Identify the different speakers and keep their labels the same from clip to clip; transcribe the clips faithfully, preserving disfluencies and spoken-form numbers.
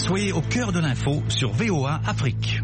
Speaker 1: Soyez au cœur de l'info sur V O A Afrique.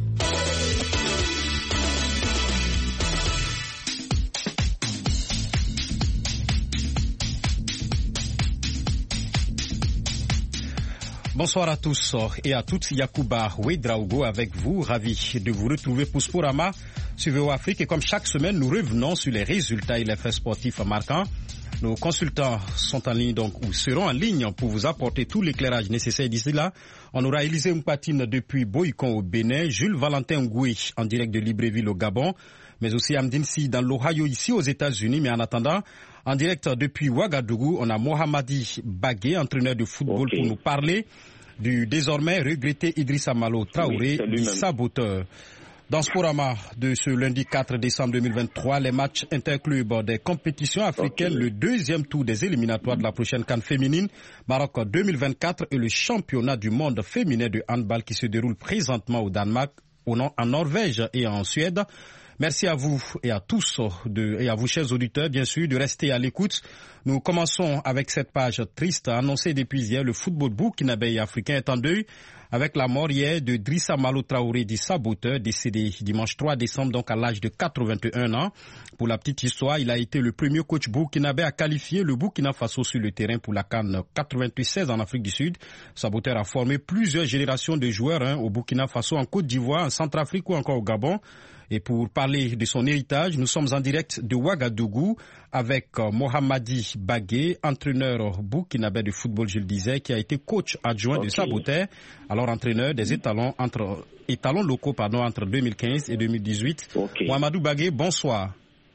Speaker 2: Bonsoir à tous et à toutes, Yacouba Ouedraogo avec vous, ravi de vous retrouver pour Sporama sur V O A Afrique et comme chaque semaine nous revenons sur les résultats et les faits sportifs marquants. Nos consultants sont en ligne donc ou seront en ligne pour vous apporter tout l'éclairage nécessaire d'ici là. On aura Élisée Mpatine depuis Boycon au Bénin, Jules Valentin Ngoué en direct de Libreville au Gabon, mais aussi Amdine Si dans l'Ohio ici aux États-Unis. Mais en attendant, en direct depuis Ouagadougou, on a Mohamadi Bagué, entraîneur de football, okay, pour nous parler du désormais regretté Idrissa Malo Traoré, oui, dit saboteur. Dans Sporama de ce lundi quatre décembre deux mille vingt-trois, les matchs interclubs des compétitions africaines, okay, le deuxième tour des éliminatoires de la prochaine CAN féminine, Maroc deux mille vingt-quatre et le championnat du monde féminin de handball qui se déroule présentement au Danemark, en Norvège et en Suède. Merci à vous et à tous de, et à vous, chers auditeurs, bien sûr, de rester à l'écoute. Nous commençons avec cette page triste annoncée depuis hier. Le football burkinabé et africain est en deuil avec la mort hier de Idrissa Malo Traoré, dit saboteur, décédé dimanche trois décembre, donc à l'âge de quatre-vingt-un ans. Pour la petite histoire, il a été le premier coach burkinabé à qualifier le Burkina Faso sur le terrain pour la CAN quatre-vingt-seize en Afrique du Sud. Saboteur a formé plusieurs générations de joueurs hein, au Burkina Faso, en Côte d'Ivoire, en Centrafrique ou encore au Gabon. Et pour parler de son héritage, nous sommes en direct de Ouagadougou avec Mohamadi Bagué, entraîneur burkinabé de football, je le disais, qui a été coach adjoint okay. de saboteur, alors entraîneur des étalons, entre, étalons locaux pardon, entre deux mille quinze et deux mille dix-huit. Okay. Mohamadi Bagué, bonsoir.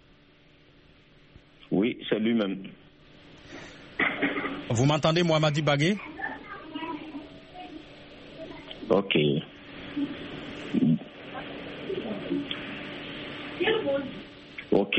Speaker 3: Oui, c'est lui-même.
Speaker 2: Vous m'entendez, Mohamadi Bagué?
Speaker 3: Ok. Ok.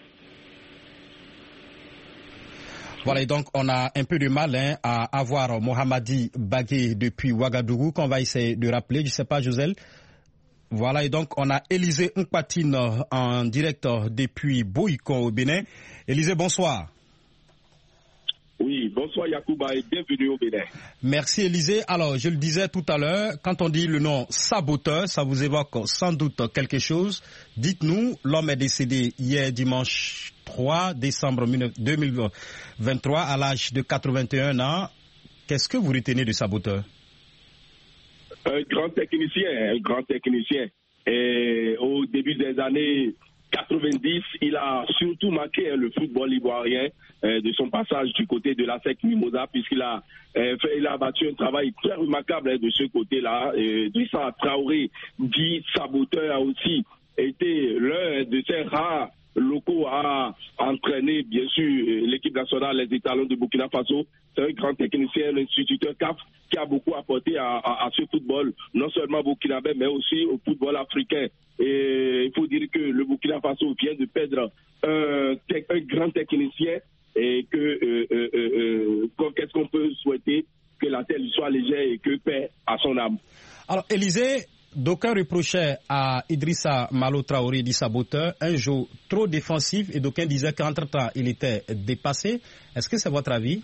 Speaker 2: Voilà, et donc on a un peu de mal hein, à avoir Mohamadi Bagué depuis Ouagadougou, qu'on va essayer de rappeler, je ne sais pas, Joselle. Voilà, et donc on a Élisée Mpatine en direct depuis Boycon au Bénin. Élisée, bonsoir.
Speaker 4: Oui, bonsoir Yacouba et bienvenue au Bénin.
Speaker 2: Merci Élisée. Alors, je le disais tout à l'heure, quand on dit le nom saboteur, ça vous évoque sans doute quelque chose. Dites-nous, l'homme est décédé hier dimanche trois décembre deux mille vingt-trois à l'âge de quatre-vingt-un ans. Qu'est-ce que vous retenez de saboteur?
Speaker 4: Un grand technicien, un grand technicien. Et au début des années quatre-vingt-dix, il a surtout marqué le football ivoirien euh, de son passage du côté de la S E C Mimosa, puisqu'il a, euh, fait, il a battu un travail très remarquable hein, de ce côté-là. Euh, Idrissa Traoré, dit saboteur, a aussi été l'un de ces rares locaux à entraîner, bien sûr, l'équipe nationale, les étalons de Burkina Faso. C'est un grand technicien, l'instituteur C A F, qui a beaucoup apporté à, à, à ce football, non seulement burkinabé, mais aussi au football africain. Et il faut dire que le Burkina Faso vient de perdre un, un grand technicien et que euh, euh, euh, qu'est-ce qu'on peut souhaiter? Que la terre lui soit légère et que paix à son âme.
Speaker 2: Alors, Élisée, d'aucuns reprochaient à Idrissa Malo Traoré, dit saboteur, un jeu trop défensif et d'aucuns disaient qu'entre-temps, il était dépassé. Est-ce que c'est votre avis?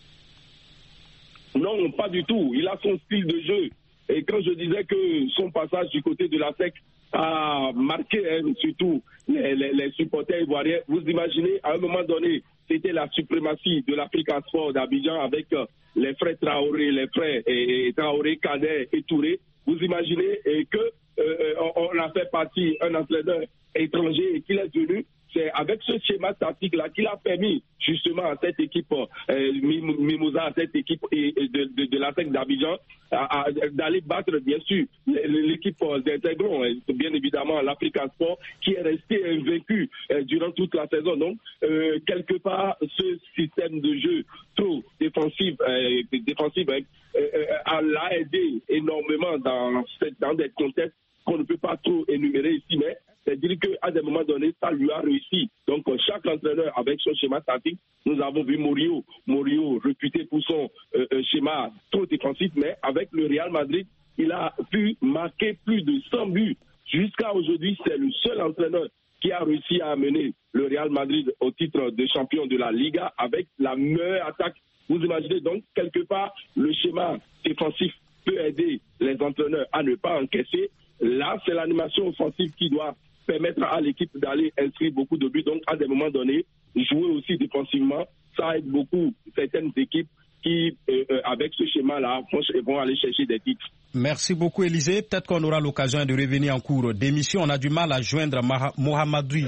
Speaker 4: Non, pas du tout. Il a son style de jeu. Et quand je disais que son passage du côté de la S E C a marqué hein, surtout les, les, les supporters ivoiriens, vous imaginez, à un moment donné, c'était la suprématie de l'Africa Sport d'Abidjan avec euh, les frères Traoré, les frères et, et Traoré, Cadet et Touré. Vous imaginez et que euh, on, on a fait partie un entraîneur étranger et qu'il est venu. C'est avec ce schéma tactique-là qu'il a permis justement à cette équipe euh, Mimosa, à cette équipe de, de, de la S E C d'Abidjan, d'aller battre bien sûr l'équipe d'Integron, bien évidemment l'Africa Sport, qui est resté invaincu euh, durant toute la saison. Donc, euh, quelque part, ce système de jeu trop défensif, euh, défensif euh, euh, l'a aidé énormément dans, dans des contextes qu'on ne peut pas trop énumérer ici, mais c'est-à-dire qu'à des moments donnés, ça lui a réussi. Donc, chaque entraîneur avec son schéma tactique, nous avons vu Morio, Morio réputé pour son euh, schéma trop défensif, mais avec le Real Madrid, il a pu marquer plus de cent buts. Jusqu'à aujourd'hui, c'est le seul entraîneur qui a réussi à amener le Real Madrid au titre de champion de la Liga avec la meilleure attaque. Vous imaginez donc, quelque part, le schéma défensif peut aider les entraîneurs à ne pas encaisser. Là, c'est l'animation offensive qui doit permettre à l'équipe d'aller inscrire beaucoup de buts. Donc, à des moments donnés, jouer aussi défensivement, ça aide beaucoup certaines équipes qui, euh, avec ce schéma-là, vont aller chercher des titres.
Speaker 2: Merci beaucoup, Élisée. Peut-être qu'on aura l'occasion de revenir en cours d'émission. On a du mal à joindre Mohamedou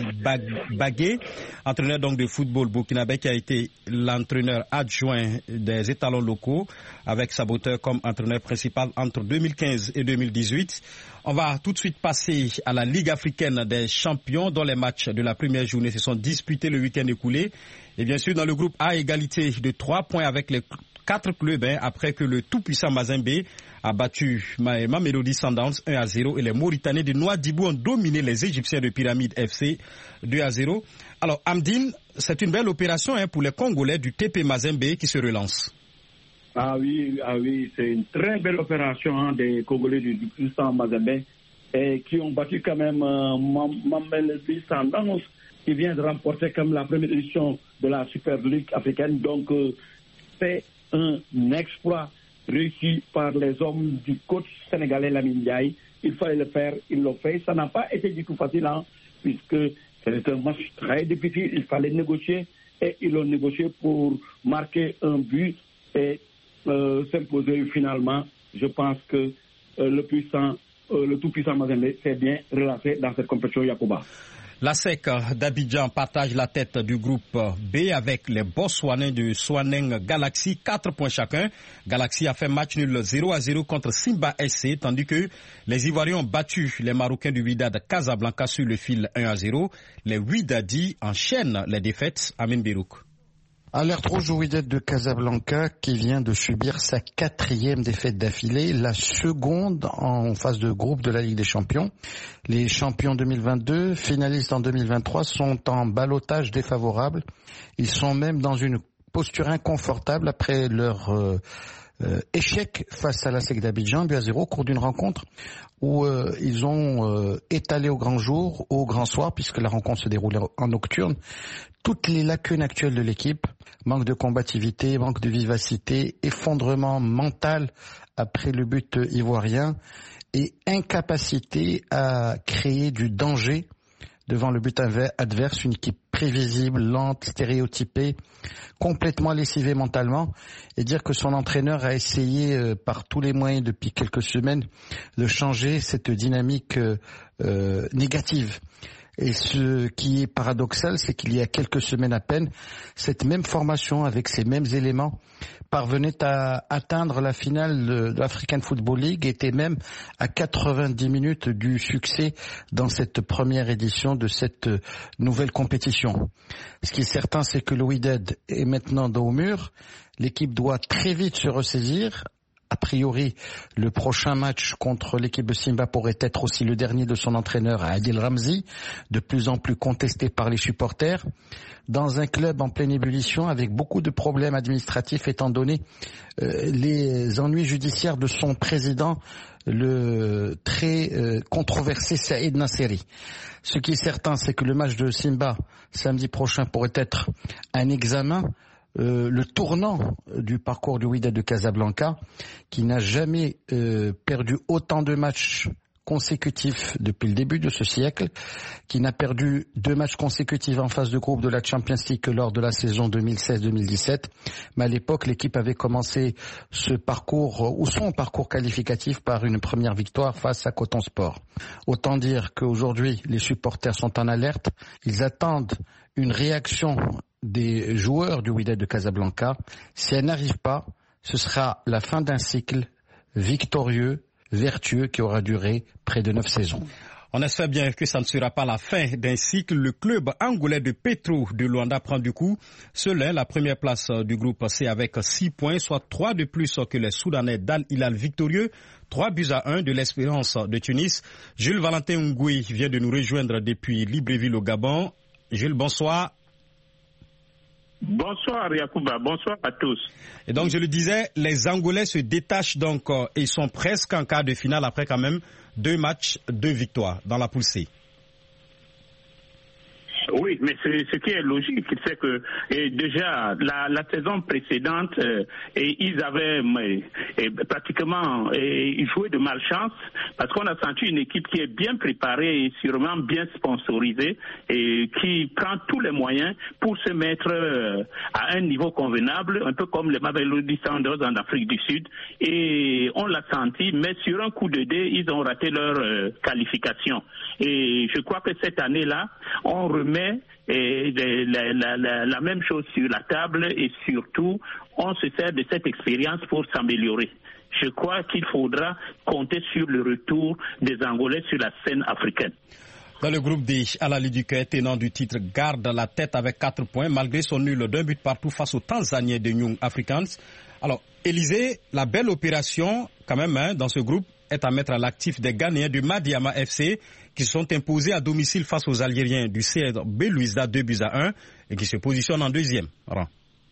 Speaker 2: Bagué, entraîneur donc de football burkinabé, qui a été l'entraîneur adjoint des étalons locaux, avec Saboteur comme entraîneur principal entre deux mille quinze et deux mille dix-huit. On va tout de suite passer à la Ligue africaine des champions, dont les matchs de la première journée se sont disputés le week-end écoulé. Et bien sûr, dans le groupe A, égalité de trois points avec les quatre clubs, hein, après que le tout-puissant Mazembe a battu Mamelodi Sundowns un à zéro et les Mauritaniens de Nouadhibou ont dominé les Égyptiens de Pyramide F C deux à zéro. Alors, Amdine, c'est une belle opération, hein, pour les Congolais du T P Mazembe qui se relancent.
Speaker 5: Ah oui, ah oui, c'est une très belle opération, hein, des Congolais du puissant Mazembe et qui ont battu quand même euh, Mamelodi Sundowns, qui vient de remporter comme la première édition de la Super League africaine. Donc, euh, c'est un exploit réussi par les hommes du coach sénégalais Lamine Ndiaye. Il fallait le faire, ils l'ont fait. Ça n'a pas été du tout facile, hein, puisque c'était un match très difficile. Il fallait négocier et ils l'ont négocié pour marquer un but et euh, s'imposer finalement. Je pense que euh, le puissant, euh, le tout-puissant Mazembe s'est bien relancé dans cette compétition, Yacouba.
Speaker 2: La S E C d'Abidjan partage la tête du groupe B avec les Botswanais de Swaneng Galaxy, quatre points chacun. Galaxy a fait match nul zéro à zéro contre Simba S C, tandis que les Ivoiriens ont battu les Marocains du Wydad Casablanca sur le fil un à zéro. Les Wydadi enchaînent les défaites. Amin Birouk.
Speaker 6: Alerte rouge au Wydad de Casablanca qui vient de subir sa quatrième défaite d'affilée, la seconde en phase de groupe de la Ligue des Champions. Les champions deux mille vingt-deux, finalistes en deux mille vingt-trois, sont en ballottage défavorable. Ils sont même dans une posture inconfortable après leur euh, euh, échec face à la S E C d'Abidjan, but à zéro, au cours d'une rencontre où euh, ils ont euh, étalé au grand jour, au grand soir, puisque la rencontre se déroulait en nocturne, toutes les lacunes actuelles de l'équipe, manque de combativité, manque de vivacité, effondrement mental après le but ivoirien et incapacité à créer du danger devant le but adverse, une équipe prévisible, lente, stéréotypée, complètement lessivée mentalement, et dire que son entraîneur a essayé euh, par tous les moyens depuis quelques semaines de changer cette dynamique euh, euh, négative. Et ce qui est paradoxal, c'est qu'il y a quelques semaines à peine, cette même formation avec ces mêmes éléments parvenait à atteindre la finale de l'African Football League, était même à quatre-vingt-dix minutes du succès dans cette première édition de cette nouvelle compétition. Ce qui est certain, c'est que le Wydad est maintenant dos au mur. L'équipe doit très vite se ressaisir. A priori, le prochain match contre l'équipe de Simba pourrait être aussi le dernier de son entraîneur Adil Ramzi, de plus en plus contesté par les supporters, dans un club en pleine ébullition avec beaucoup de problèmes administratifs étant donné euh, les ennuis judiciaires de son président, le très euh, controversé Saïd Nasseri. Ce qui est certain, c'est que le match de Simba samedi prochain pourrait être un examen, Euh, le tournant du parcours du Wydad de Casablanca, qui n'a jamais euh, perdu autant de matchs consécutifs depuis le début de ce siècle, qui n'a perdu deux matchs consécutifs en phase de groupe de la Champions League que lors de la saison deux mille seize deux mille dix-sept. Mais à l'époque, l'équipe avait commencé ce parcours, ou son parcours qualificatif, par une première victoire face à Coton Sport. Autant dire qu'aujourd'hui, les supporters sont en alerte. Ils attendent une réaction des joueurs du Wydad de Casablanca. Si elle n'arrive pas, ce sera la fin d'un cycle victorieux, vertueux, qui aura duré près de neuf saisons.
Speaker 2: On espère bien que ça ne sera pas la fin d'un cycle. Le club angolais de Petro de Luanda prend du coup seul la première place du groupe C avec six points, soit trois de plus que les Soudanais d'Al Hilal victorieux. Trois buts à un de l'Espérance de Tunis. Jules Valentin Ngoui vient de nous rejoindre depuis Libreville au Gabon. Jules, bonsoir.
Speaker 3: Bonsoir Yacouba, bonsoir à tous.
Speaker 2: Et donc je le disais, les Angolais se détachent donc euh, et sont presque en quart de finale après quand même deux matchs, deux victoires dans la poule C.
Speaker 3: Oui, mais c'est, ce qui est logique, c'est que et déjà la, la saison précédente, euh, et ils avaient mais, et pratiquement et, joué de malchance parce qu'on a senti une équipe qui est bien préparée et sûrement bien sponsorisée et qui prend tous les moyens pour se mettre euh, à un niveau convenable, un peu comme les Mamelodi Sundowns en Afrique du Sud. Et on l'a senti, mais sur un coup de dé, ils ont raté leur euh, qualification. Et je crois que cette année-là, on remet Et la, la, la, la même chose sur la table et surtout, on se sert de cette expérience pour s'améliorer. Je crois qu'il faudra compter sur le retour des Angolais sur la scène africaine.
Speaker 2: Dans le groupe D, Al Ahly du Caire, tenant du titre, garde la tête avec quatre points malgré son nul d'un but partout face aux Tanzaniens de Young Africans. Alors, Élysée, la belle opération quand même hein, dans ce groupe est à mettre à l'actif des Ghanéens du Madiama F C qui se sont imposés à domicile face aux Algériens du C R Belouizdad deux buts à un et qui se positionnent en deuxième rang.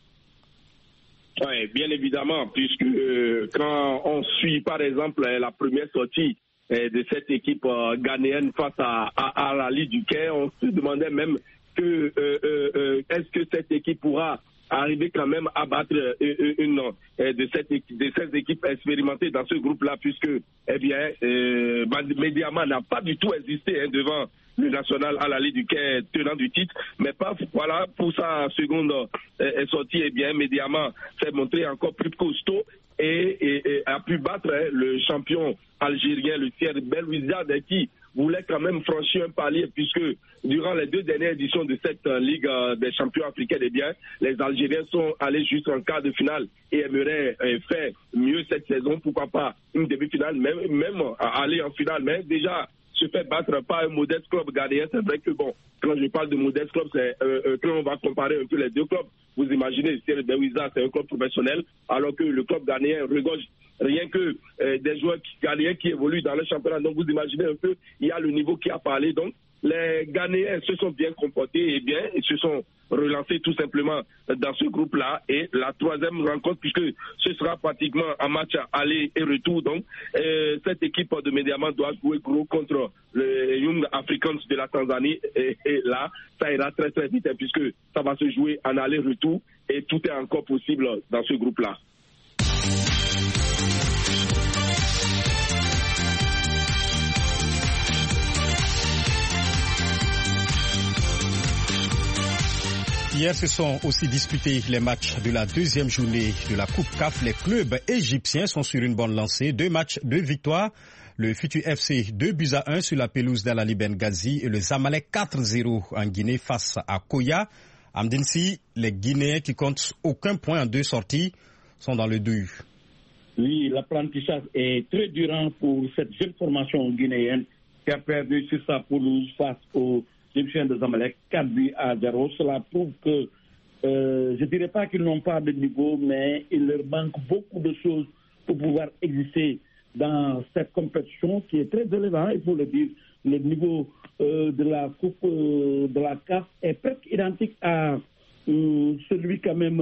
Speaker 4: Oui, bien évidemment, puisque euh, quand on suit par exemple la première sortie euh, de cette équipe euh, ghanéenne face à, à, à Al Ahly du Caire, on se demandait même que euh, euh, est-ce que cette équipe pourra arriver quand même à battre une, une de, cette, de ces équipes expérimentées dans ce groupe-là, puisque eh bien, euh, Mediama n'a pas du tout existé hein, devant le national Al Ahly du Caire, tenant du titre, mais pas voilà pour sa seconde euh, sortie, eh bien, Mediama s'est montré encore plus costaud et, et, et a pu battre hein, le champion algérien, le C R Belouizdad, qui voulait quand même franchir un palier puisque durant les deux dernières éditions de cette euh, Ligue euh, des champions africains, eh bien, les Algériens sont allés jusqu'en quart de finale et aimeraient euh, faire mieux cette saison, pourquoi pas une demi-finale, même, même aller en finale, mais déjà se fait battre par un modeste club ghanéen. C'est vrai que bon, quand je parle de modeste club, c'est euh, euh, quand on va comparer un peu les deux clubs, vous imaginez, C R Belouizdad, c'est un club professionnel, alors que le club ghanéen regorge rien que euh, des joueurs ghanéens qui évoluent dans le championnat. Donc vous imaginez un peu, il y a le niveau qui a parlé. Donc les Ghanéens se sont bien comportés et bien, ils se sont relancés tout simplement dans ce groupe-là. Et la troisième rencontre, puisque ce sera pratiquement un match aller et retour. Donc euh, cette équipe de Mediama doit jouer gros contre les Young Africans de la Tanzanie. Et, et là, ça ira très très vite hein, puisque ça va se jouer en aller-retour et tout est encore possible dans ce groupe-là.
Speaker 2: Hier se sont aussi disputés les matchs de la deuxième journée de la Coupe C A F. Les clubs égyptiens sont sur une bonne lancée. Deux matchs, deux victoires. Le Futur F C deux buts à un sur la pelouse d'Al Ahly Benghazi et le Zamalek quatre zéro en Guinée face à Koya. Amdinsi, les Guinéens qui comptent aucun point en deux sorties sont dans le dur.
Speaker 5: Oui, l'apprentissage est très durant pour cette jeune formation guinéenne qui a perdu sur sa pelouse face aux Égyptiens de Zamalek, quatre buts à zéro. Cela prouve que, euh, je ne dirais pas qu'ils n'ont pas de niveau, mais il leur manque beaucoup de choses pour pouvoir exister dans cette compétition qui est très élevée, il faut le dire. Le niveau euh, de la Coupe euh, de la C A F est presque identique à euh, celui quand même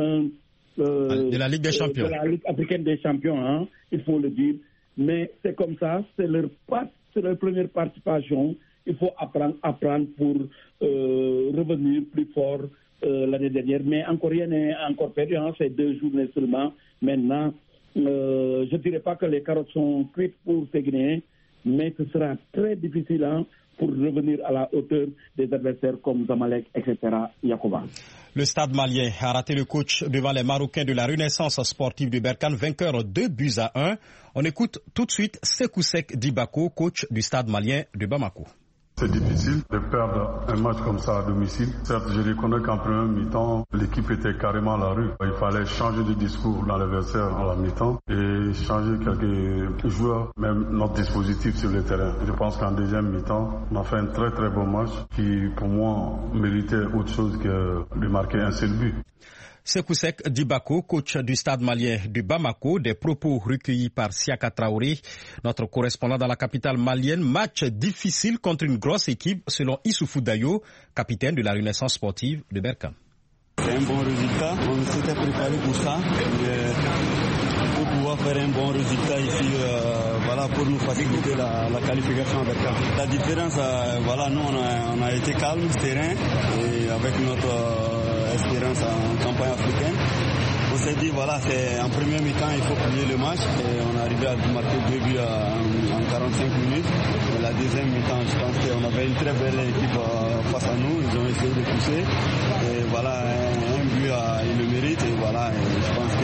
Speaker 5: euh,
Speaker 2: de la Ligue des Champions.
Speaker 5: Euh, de la Ligue africaine des champions, hein, il faut le dire. Mais c'est comme ça, c'est leur, c'est leur première participation. Il faut apprendre, apprendre pour euh, revenir plus fort euh, l'année dernière. Mais encore rien n'est encore perdu, hein, c'est deux journées seulement. Maintenant, euh, je ne dirais pas que les carottes sont cuites pour ces Guinéens, mais ce sera très difficile hein, pour revenir à la hauteur des adversaires comme Zamalek, et cetera. Yacoba.
Speaker 2: Le Stade malien a raté le coach devant les Marocains de la Renaissance sportive de Berkane, vainqueur deux buts à un. On écoute tout de suite Sékou Seck Dibako, coach du Stade malien de Bamako.
Speaker 7: C'est difficile de perdre un match comme ça à domicile. Certes, je reconnais qu'en première mi-temps, l'équipe était carrément à la rue. Il fallait changer de discours dans l'adversaire à la mi-temps et changer quelques joueurs, même notre dispositif sur le terrain. Je pense qu'en deuxième mi-temps, on a fait un très très bon match qui, pour moi, méritait autre chose que de marquer un seul but.
Speaker 2: Sékou Seck Dibako, coach du Stade malien de Bamako, des propos recueillis par Siaka Traoré, notre correspondant dans la capitale malienne. Match difficile contre une grosse équipe, selon Issoufou Dayo, capitaine de la Renaissance sportive de Berkane.
Speaker 8: C'est un bon résultat, on s'était préparé pour ça, pour pouvoir doit faire un bon résultat ici, euh, voilà, pour nous faciliter la, la qualification avec Berkane. La différence, euh, voilà, nous on a, on a été calme, serein, et avec notre euh, espérance en campagne africaine. On s'est dit, voilà, c'est en premier mi-temps, il faut plier le match. Et on est arrivé à marquer deux buts en, en quarante-cinq minutes. Et la deuxième mi-temps, je pense qu'on avait une très belle équipe face à nous. Ils ont essayé de pousser. Et voilà, un, un but, il le mérite. Et voilà, et je pense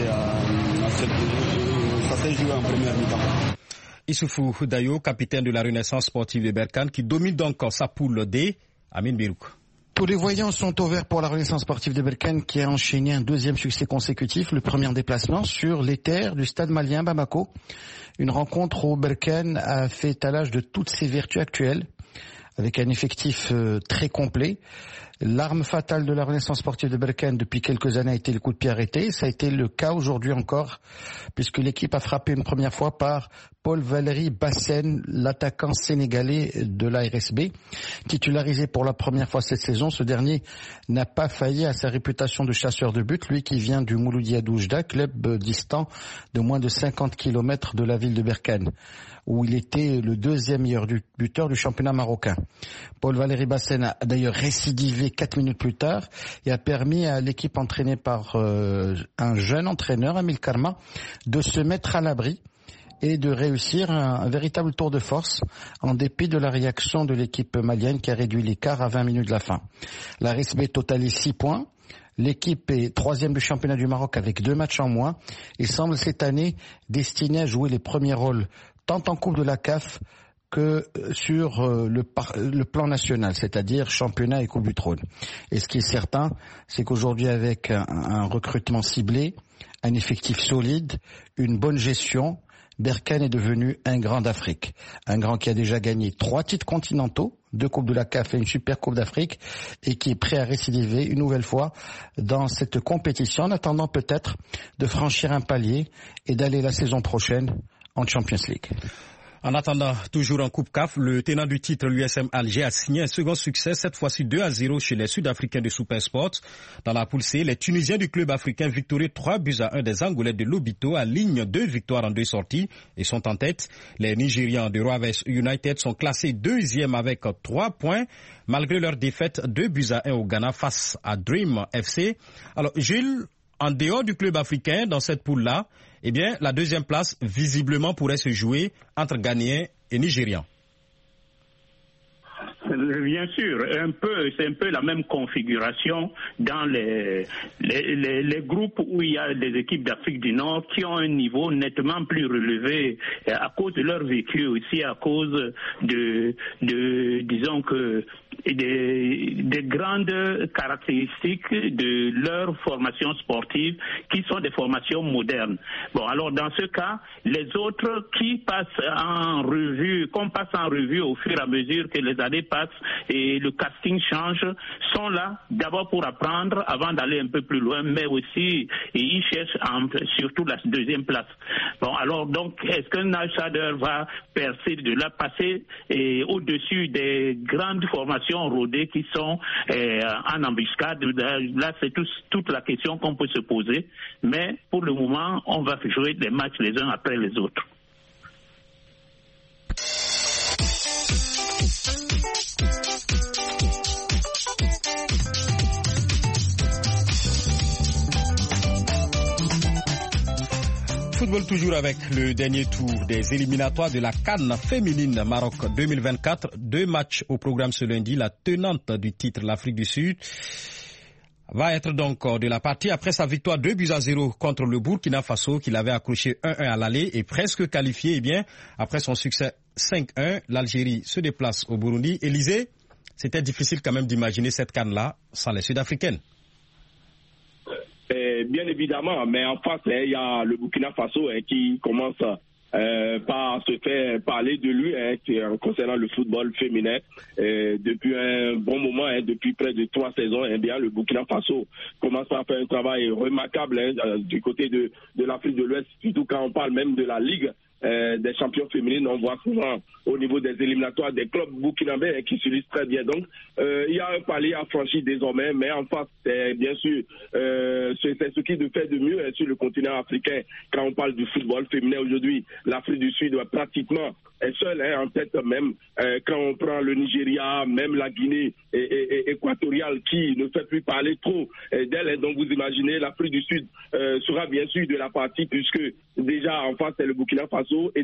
Speaker 8: que ça s'est joué en première mi-temps.
Speaker 2: Issoufou Dayo, capitaine de la Renaissance sportive de Berkane, qui domine donc sa poule D. Amine Birouk.
Speaker 6: Tous les voyants sont ouverts pour la Renaissance sportive de Berkane qui a enchaîné un deuxième succès consécutif, le premier en déplacement sur les terres du stade malien Bamako. Une rencontre où Berkane a fait étalage de toutes ses vertus actuelles, avec un effectif euh, très complet. L'arme fatale de la Renaissance sportive de Berkane depuis quelques années a été le coup de pied arrêté. Ça a été le cas aujourd'hui encore, puisque l'équipe a frappé une première fois par Paul-Valéry Bassène, l'attaquant sénégalais de l'A R S B. Titularisé pour la première fois cette saison, ce dernier n'a pas failli à sa réputation de chasseur de but, lui qui vient du Mouloudia Doujda, club distant de moins de cinquante kilomètres de la ville de Berkane, où il était le deuxième meilleur buteur du championnat marocain. Paul-Valéry Bassène a d'ailleurs récidivé quatre minutes plus tard et a permis à l'équipe entraînée par euh, un jeune entraîneur, Amil Karma, de se mettre à l'abri et de réussir un, un véritable tour de force en dépit de la réaction de l'équipe malienne qui a réduit l'écart à vingt minutes de la fin. La R S B totalise six points. L'équipe est troisième du championnat du Maroc avec deux matchs en moins et semble cette année destinée à jouer les premiers rôles tant en Coupe de la C A F que sur le, par, le plan national, c'est-à-dire championnat et Coupe du Trône. Et ce qui est certain, c'est qu'aujourd'hui avec un, un recrutement ciblé, un effectif solide, une bonne gestion, Berkane est devenu un grand d'Afrique. Un grand qui a déjà gagné trois titres continentaux, deux Coupes de la C A F et une Super Coupe d'Afrique, et qui est prêt à récidiver une nouvelle fois dans cette compétition, en attendant peut-être de franchir un palier et d'aller la saison prochaine en Champions League.
Speaker 2: En attendant, toujours en Coupe C A F, le tenant du titre, l'U S M Alger, a signé un second succès, cette fois-ci deux à zéro chez les Sud-Africains de Supersport. Dans la poule C, les Tunisiens du club africain victorieux trois buts à un des Angolais de Lobito alignent deux victoires en deux sorties et sont en tête. Les Nigérians de Rovers United sont classés deuxième avec trois points, malgré leur défaite deux buts à un au Ghana face à Dream F C. Alors, Gilles, en dehors du club africain, dans cette poule-là, eh bien, la deuxième place, visiblement, pourrait se jouer entre Ghanéens et Nigérians.
Speaker 3: Bien sûr, un peu, c'est un peu la même configuration dans les, les, les, les groupes où il y a des équipes d'Afrique du Nord qui ont un niveau nettement plus relevé à cause de leur vécu, aussi à cause de, de disons que, des, des grandes caractéristiques de leur formation sportive qui sont des formations modernes. Bon, alors dans ce cas, les autres qui passent en revue, qu'on passe en revue au fur et à mesure que les années passent et le casting change, sont là d'abord pour apprendre avant d'aller un peu plus loin, mais aussi ils cherchent en, surtout la deuxième place. Bon, alors donc, est-ce que Nachader va percer de là, passer et au-dessus des grandes formations rodées qui sont euh, en embuscade? Là, c'est tout, toute la question qu'on peut se poser, mais pour le moment, on va jouer les matchs les uns après les autres.
Speaker 2: Football toujours avec le dernier tour des éliminatoires de la CAN féminine Maroc deux mille vingt-quatre. Deux matchs au programme ce lundi. La tenante du titre, l'Afrique du Sud, va être donc de la partie après sa victoire deux buts à zéro contre le Burkina Faso qu'il avait accroché un un à l'aller et presque qualifié. Eh bien, après son succès cinq un, l'Algérie se déplace au Burundi. Élysée, c'était difficile quand même d'imaginer cette CAN-là sans les Sud-Africaines.
Speaker 4: Eh bien évidemment, mais en face, il y a le Burkina Faso hein, qui commence euh, par se faire parler de lui hein, concernant le football féminin. Euh, depuis un bon moment, hein, depuis près de trois saisons, eh bien, le Burkina Faso commence à faire un travail remarquable hein, du côté de, de l'Afrique de l'Ouest, surtout quand on parle même de la Ligue euh, des champions féminines. On voit souvent au niveau des éliminatoires des clubs burkinabés qui se lisent très bien. Donc, euh, il y a un palier à franchir désormais, mais en face, c'est bien sûr, euh, c'est ce qui nous fait de mieux hein, sur le continent africain. Quand on parle du football féminin aujourd'hui, l'Afrique du Sud est pratiquement est seule hein, en tête même. Euh, quand on prend le Nigeria, même la Guinée et, et, et équatoriale qui ne fait plus parler trop euh, d'elle. Hein. Donc, vous imaginez, l'Afrique du Sud euh, sera bien sûr de la partie puisque déjà en face, c'est le Burkina Faso. Et